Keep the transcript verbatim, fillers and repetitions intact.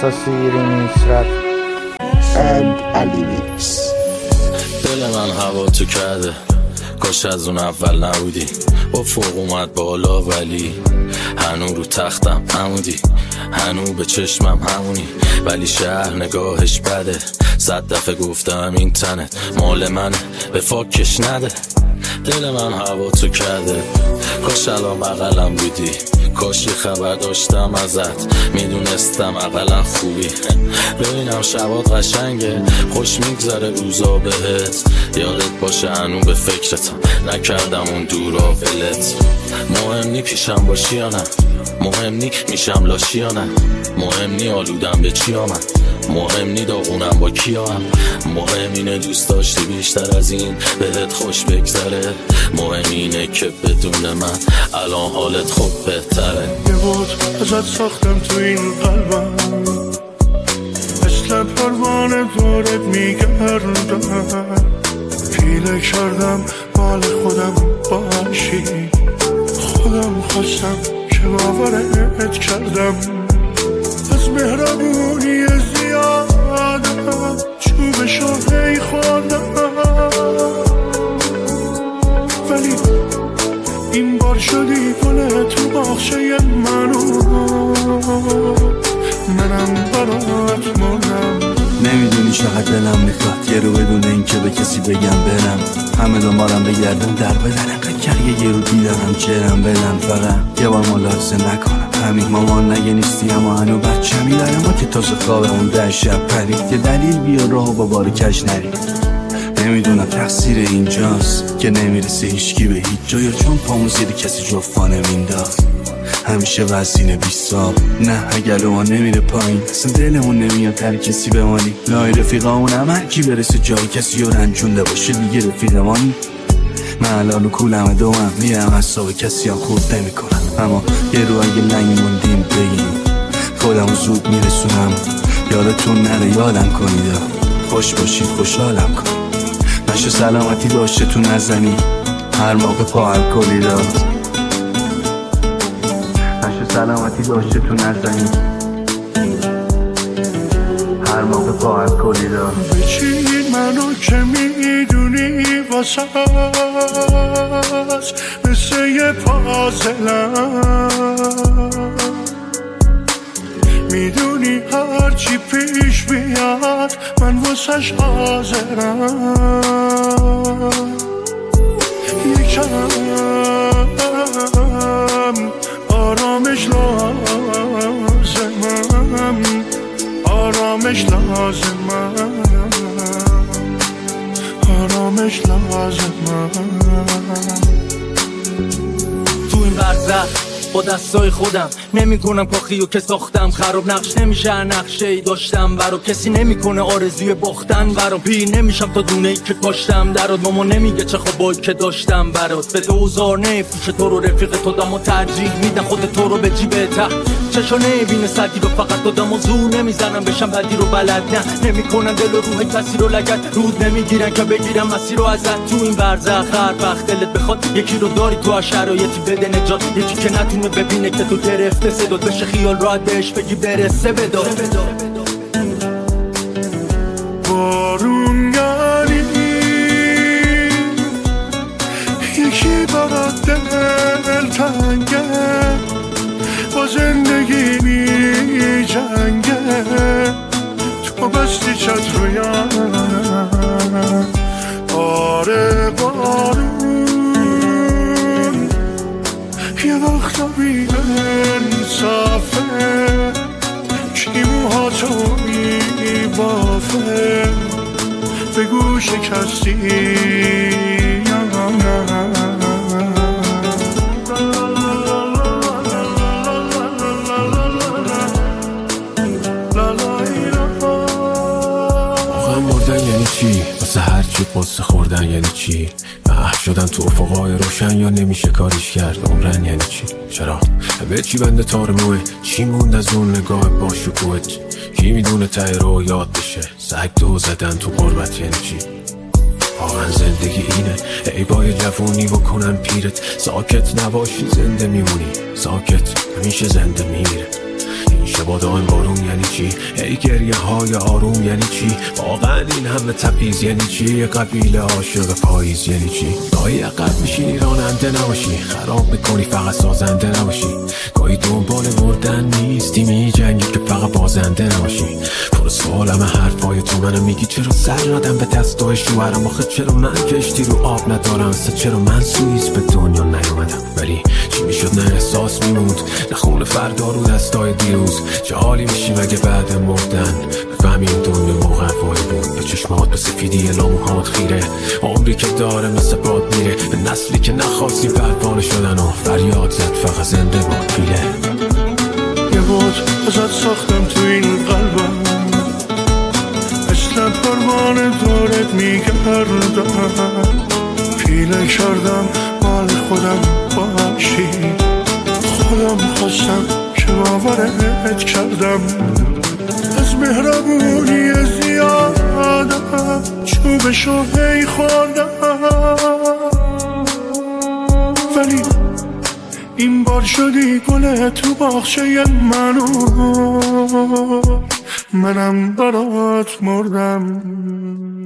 سیری نیسرت اند علی میکس. دل من هوا تو کرده، کاش از اون اول نبودی. با فوق اومد بالا ولی هنو رو تختم همودی، هنو به چشمم همونی، ولی شهر نگاهش بده. صد دفعه گفتم این تنت مال منه، به فاکش نده. دل من هوا تو کرده، کاش الان بغلم بودی، کاش یه خبر داشتم ازت، میدونستم اقلا خوبی. ببینم شبات قشنگه، خوش میگذره روزا بهت، یادت باشه هنو به فکرتم، نکردم اون دورا ولت. مهم نی پیشم باشی یا نه، مهم نی میشم لاشی یا نه، مهم نی آلودم به چی آمد، مهم نی داغونم با کیا هم، مهم اینه دوست داشتی بیشتر از این بهت خوش بگذره، مهم اینه که بدون من الان حالت خوب بهتره. یه بود ازت ساختم تو این قلبم، مثل پروانه دورت میگردم، پیله کردم مال خودم باشی، خودم خواستم که باورت کردم، از مهربونی زیادم چوبشو هی خوردم، ولی این بار شدی گل تو باغچه منو، منم برات مونم. نمیدونی چقدر دلم میخواد یه رو بدون این که به کسی بگم برم، همه دنبالم بگردن در بدن، انقدر که یه رو دیدنم چرم بدن، فقط یه بار ملاحظه نکنم همین مامان نگه نیستی اما هنو بچه میداره، ما که تازه خوابمون ده شب پرید، یه دلیل بیا راهو با بار کش نرید. نمیدونم تقصیر اینجاست که نمیرسه هیچکی به هیچ جا، چون پامون زیر کسی جفا نمینداخت، همیشه وزینه بیستاب، نه اگر ما نمیره پایین، اصلا دلمون نمیاد تر کسی بمانی، لای رفیقامون هم هر کی برسه جای کسی رو رنجونده باشه دیگه رفیقمانی. من الان کولم دومم میرم حساب کسی هم خورد نمی کنم، اما یه رو اگه لنگ موندیم بگیم خودمو زود میرسونم، یادتون نره یادم کنید، خوش باشید خوشحالم کن، نشه سلامتی داشته تو نزنی هر موقع پا الکلی را، نشه سلامتی داشته تو نزنی هر موقع پا الکلی را. بچین منو که میدونی واسه مثل یه پازلم، میدونی هرچی پیش بیاد من واسش حاضرم، یکم آرامش لازمم، آرامش لازمم، آرامش لازمم. تو این برزخ با دستای خودم نمی کنم کاخیو که ساختم خراب، نقش نمیشه نقشه‌ای داشتم برا، کسی نمیکنه آرزوی باختن برام، پیر نمیشم تا دونه‌ای که کاشتم درات، ماما نمیگه چه خوابایی که داشتم برات، به دوزار نفروشه تو رو رفیق تو دمو ترجیح میدن خود تو رو به جیبه ته، چشا نبینه سردی رو فقط دادم و زور نمیزنم بشم بدی رو بلد، نه نمیکنن دل و روح کسی رو لگد، رود نمیگیرن که بگیرم مسیر رو ازت. تو این برزخ هر وقت دلت بخواد یکی رو داری تو هر شرایطی بده نجات، یکی که نتونه ببینه که تو گرفته صدات، بشه خیال راحت بهش بگی برسه بدار. بارون یعنی یکی برات دل تنگه، با زندگی می جنگه، تو بستی چت رویم، آره بارون یه وقتا بی انصافه، کی موهاتو می بافه، بگو شکستی یا نه. یعنی چی؟ واسه هر چی قصه خوردن یعنی چی؟ محو شدن تو افقای روشن یا نمیشه کاریش کرد عمرن یعنی چی؟ چرا؟ به چی بنده تار موه؟ چی موند از اون نگاه با شکوهت؟ کی میدونه ته رو یاد بشه؟ سگ دو زدن تو قربت یعنی چی؟ واقعا زندگی اینه ای بای جوونی بکنن پیرت، ساکت نباشی زنده میمونی، ساکت همیشه زنده میمیره. این مثل بادام بارون یعنی چی؟ ای گریه های آروم یعنی چی؟ واقعا این همه تبعیض یعنی چی؟ قبیله عاشق پاییز یعنی چی؟ گاهی عقب میشینی راننده نباشی، خراب میکنی فقط سازنده نباشی، گاهی دنبال مردن نیستی میجنگی که فقط بازنده نباشی. پر سوالم حرفای تو، منم میگی چرا سر ندم به دستای شوهرم، آخه چرا من کشتی رو آب ندارم، اصلا چرا من سوئیس به دنیا نیومدم. ولی چی میشد نه احساس میموند، نه خون فردا رو دستای دیروز. چه حالی میشیم اگه بعد مردن بفهمی این دنیا مقوایی بود. به چشمات به سفیدی لاموهات خیره، عمری که داره مثل باد میره، به نسلی که نخواستی پروانه شدن و فریاد زد فقط زنده باد پیله. یه بود ازت ساختم تو این قلبم، مثل پروانه دورت میگردم، پیله کردم مال خودم باشی، خودم خواستم که باورت کردم. از مهربونی زیادم چوبشو هی خوردم، ولی این بار شدی گل تو باغچه منو، منم برات مردم.